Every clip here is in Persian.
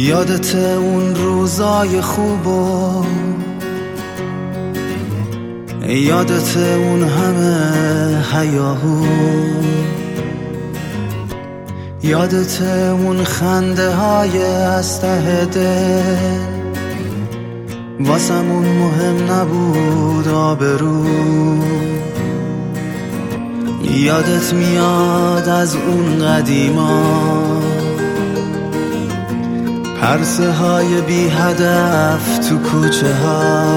یادت اون روزای خوبو، یادت اون همه هیاهو، یادت اون خنده های از ته دل، واسمون مهم نبود آبرو. یادت میاد از اون قدیما، پرسه های بی هدف تو کوچه ها،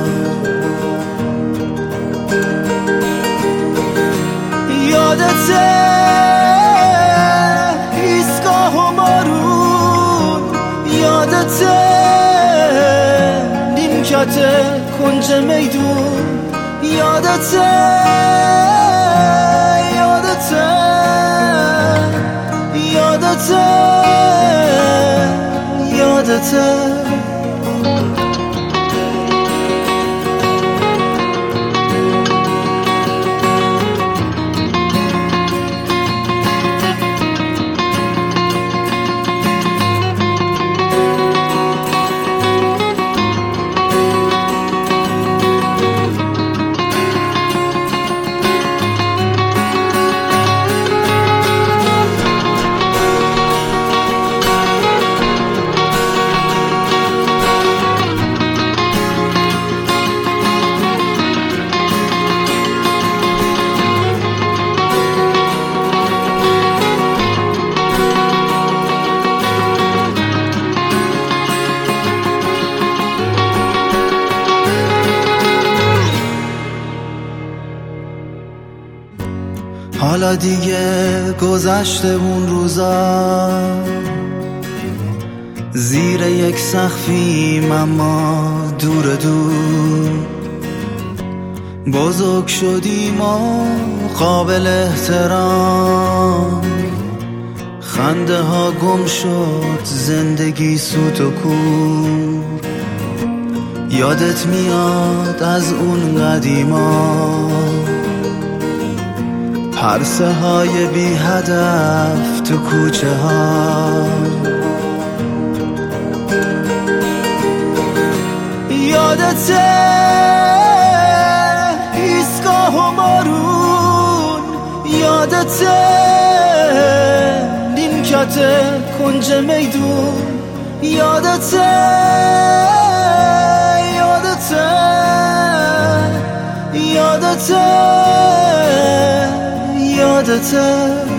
یادت ایستگاه و بارون، یادت نیمکت کنج میدون، یادت حالا دیگه گذشته اون روزا، زیر یک سقفیم اما دور دور، بزرگ شدیم و قابل احترام، خنده ها گم شد، زندگی سوت و کور. یادت میاد از اون قدیما، پرسه های بی هدف تو کوچه ها، یادت ایستگاه و بارون، یادت نیمکت کنج میدون، یادت یادت